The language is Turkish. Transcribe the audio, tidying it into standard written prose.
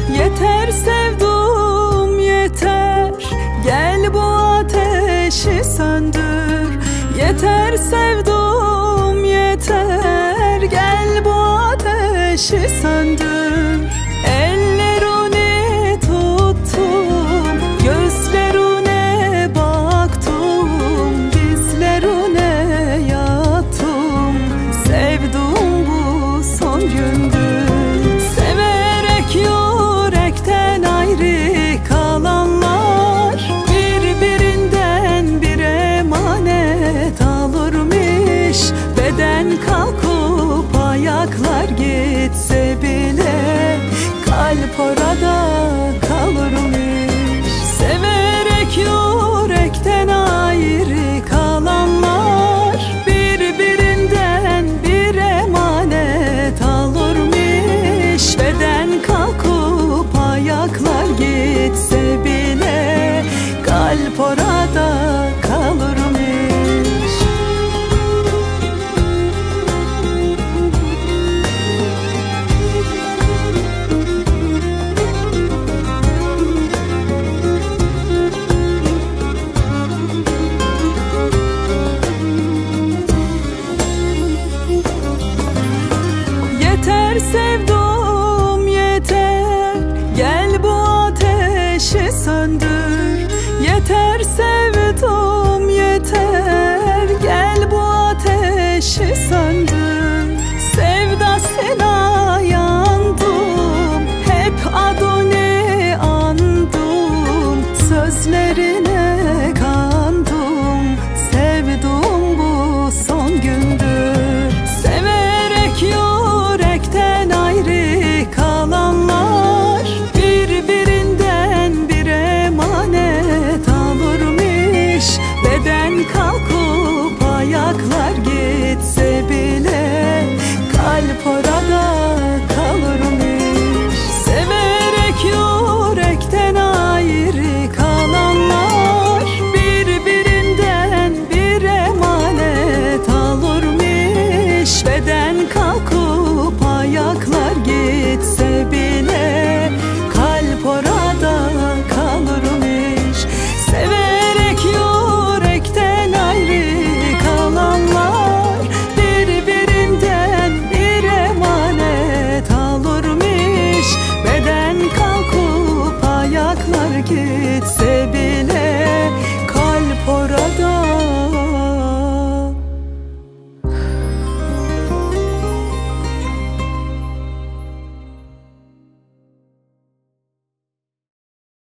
Yeter sevdum yeter, gel bu ateşi söndür. Yeter sevdum yeter, gel bu ateşi söndür. Ellerini tuttum, gözlerine baktım, dizlerine yattım. Sevdum bu son gündür. Severek yürekten ayrı kalanlar birbirinden bir emanet alırmış. Beden kalkıp ayaklar gitse bile kalp orada kalırmış. Severek yürekten ayrı kalanlar birbirinden bir emanet alırmış. Beden kalkıp ayaklar gitse bile kalp orada kalırmış. Yeter sevdum yeter, gel bu ateşi söndür. Yeter sevdum yeter, gel bu ateşi söndür. Sevdasına yandım, hep adını andım, sözlerine kandım. Sevdum bu son gündür. Severek yürekten ayrı kalanlar birbirinden bir emanet alırmış. Beden kalkıp ayaklar gitse bile kalp orada kalırmış. Severek yürekten ayrı kalanlar birbirinden bir emanet alırmış. Beden kalkıp ayaklar gitse bile kalp orada kalırmış. Severek yürekten ayrı kalanlar birbirinden bir emanet alırmış. Beden kalkıp ayaklar gitse